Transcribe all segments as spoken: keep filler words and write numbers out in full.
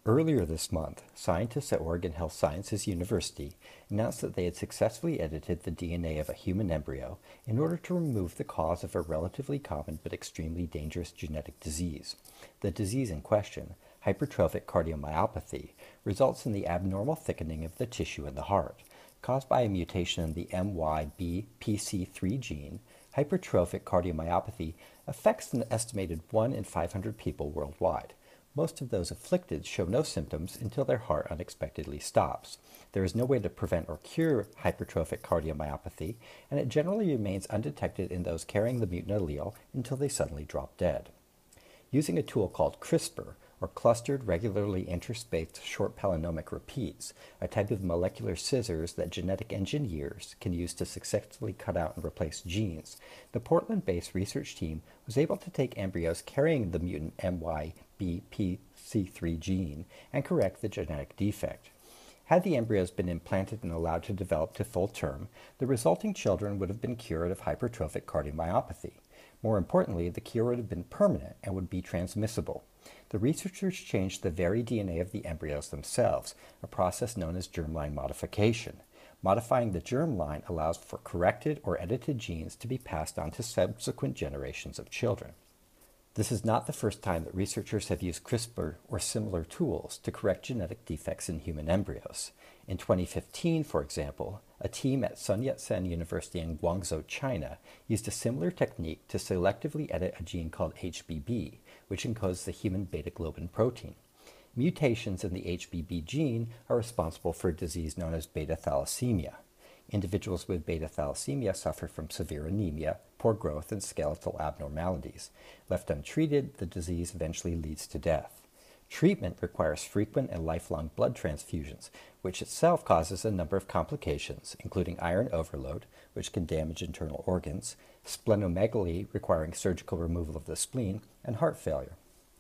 Earlier this month, scientists at Oregon Health Sciences University announced that they had successfully edited the D N A of a human embryo in order to remove the cause of a relatively common but extremely dangerous genetic disease. The disease in question, hypertrophic cardiomyopathy, results in the abnormal thickening of the tissue in the heart. Caused by a mutation in the M Y B P C three gene, hypertrophic cardiomyopathy affects an estimated one in five hundred people worldwide. Most of those afflicted show no symptoms until their heart unexpectedly stops. There is no way to prevent or cure hypertrophic cardiomyopathy, and it generally remains undetected in those carrying the mutant allele until they suddenly drop dead. Using a tool called CRISPR, or clustered regularly interspaced short palynomic repeats, a type of molecular scissors that genetic engineers can use to successfully cut out and replace genes, the Portland-based research team was able to take embryos carrying the mutant M Y B P C three gene and correct the genetic defect. Had the embryos been implanted and allowed to develop to full term, the resulting children would have been cured of hypertrophic cardiomyopathy. More importantly, the cure would have been permanent and would be transmissible. The researchers changed the very D N A of the embryos themselves, a process known as germline modification. Modifying the germline allows for corrected or edited genes to be passed on to subsequent generations of children. This is not the first time that researchers have used CRISPR or similar tools to correct genetic defects in human embryos. In twenty fifteen, for example, a team at Sun Yat-sen University in Guangzhou, China, used a similar technique to selectively edit a gene called H B B, which encodes the human beta-globin protein. Mutations in the H B B gene are responsible for a disease known as beta thalassemia. Individuals with beta thalassemia suffer from severe anemia, poor growth, and skeletal abnormalities. Left untreated, the disease eventually leads to death. Treatment requires frequent and lifelong blood transfusions, which itself causes a number of complications, including iron overload, which can damage internal organs, splenomegaly requiring surgical removal of the spleen, and heart failure.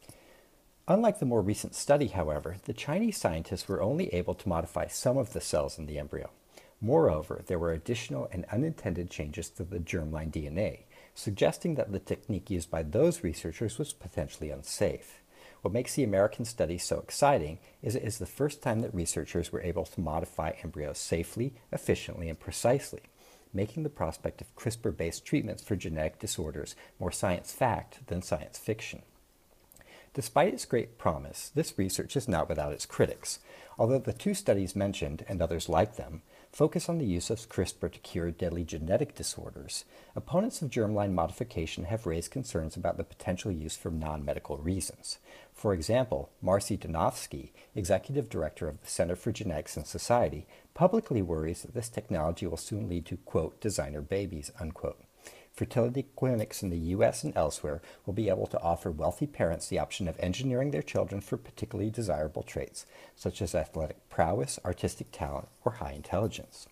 Unlike the more recent study, however, the Chinese scientists were only able to modify some of the cells in the embryo. Moreover, there were additional and unintended changes to the germline D N A, suggesting that the technique used by those researchers was potentially unsafe. What makes the American study so exciting is it is the first time that researchers were able to modify embryos safely, efficiently, and precisely, making the prospect of CRISPR-based treatments for genetic disorders more science fact than science fiction. Despite its great promise, this research is not without its critics. Although the two studies mentioned, and others like them, focus on the use of CRISPR to cure deadly genetic disorders, opponents of germline modification have raised concerns about the potential use for non-medical reasons. For example, Marcy Donofsky, executive director of the Center for Genetics and Society, publicly worries that this technology will soon lead to, quote, designer babies, unquote. Fertility clinics in the U S and elsewhere will be able to offer wealthy parents the option of engineering their children for particularly desirable traits, such as athletic prowess, artistic talent, or high intelligence.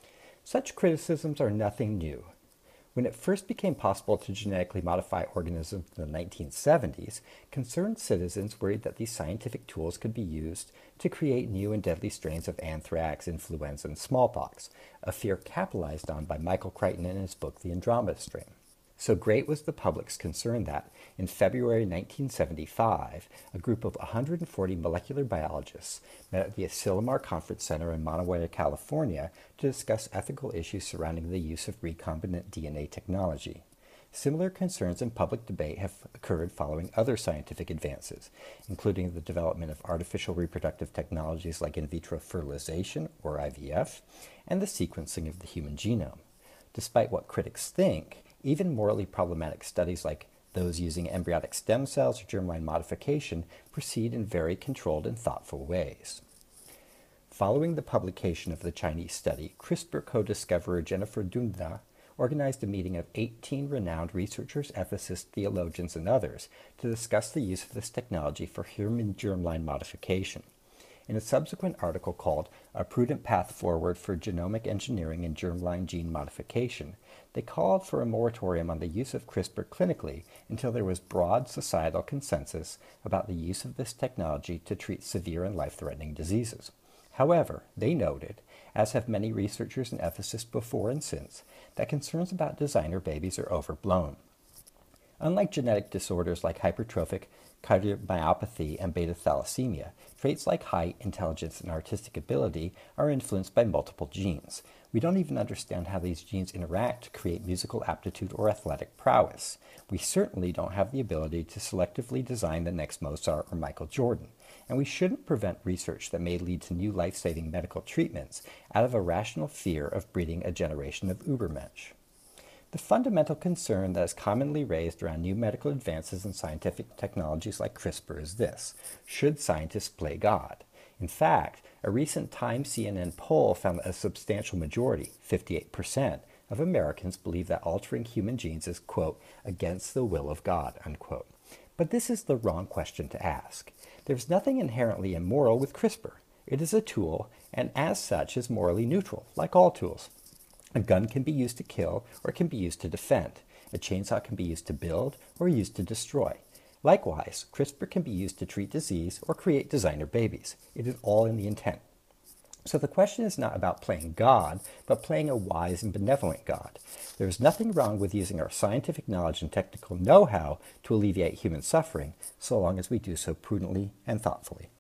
Such criticisms are nothing new. When it first became possible to genetically modify organisms in the nineteen seventies, concerned citizens worried that these scientific tools could be used to create new and deadly strains of anthrax, influenza, and smallpox, a fear capitalized on by Michael Crichton in his book The Andromeda Strain. So great was the public's concern that, in February nineteen seventy-five, a group of one hundred forty molecular biologists met at the Asilomar Conference Center in Monterey, California, to discuss ethical issues surrounding the use of recombinant D N A technology. Similar concerns and public debate have occurred following other scientific advances, including the development of artificial reproductive technologies like in vitro fertilization, or I V F, and the sequencing of the human genome. Despite what critics think, even morally problematic studies like those using embryonic stem cells or germline modification proceed in very controlled and thoughtful ways. Following the publication of the Chinese study, CRISPR co-discoverer Jennifer Doudna organized a meeting of eighteen renowned researchers, ethicists, theologians, and others to discuss the use of this technology for human germline modification. In a subsequent article called A Prudent Path Forward for Genomic Engineering and Germline Gene Modification, they called for a moratorium on the use of CRISPR clinically until there was broad societal consensus about the use of this technology to treat severe and life-threatening diseases. However, they noted, as have many researchers and ethicists before and since, that concerns about designer babies are overblown. Unlike genetic disorders like hypertrophic cardiomyopathy, and beta thalassemia, traits like height, intelligence, and artistic ability are influenced by multiple genes. We don't even understand how these genes interact to create musical aptitude or athletic prowess. We certainly don't have the ability to selectively design the next Mozart or Michael Jordan. And we shouldn't prevent research that may lead to new life-saving medical treatments out of a rational fear of breeding a generation of Ubermensch. The fundamental concern that is commonly raised around new medical advances in scientific technologies like CRISPR is this: should scientists play God? In fact, a recent Time C N N poll found that a substantial majority, fifty-eight percent, of Americans believe that altering human genes is, quote, against the will of God, unquote. But this is the wrong question to ask. There's nothing inherently immoral with CRISPR. It is a tool, and as such is morally neutral, like all tools. A gun can be used to kill, or it can be used to defend. A chainsaw can be used to build, or used to destroy. Likewise, CRISPR can be used to treat disease or create designer babies. It is all in the intent. So the question is not about playing God, but playing a wise and benevolent God. There is nothing wrong with using our scientific knowledge and technical know-how to alleviate human suffering, so long as we do so prudently and thoughtfully.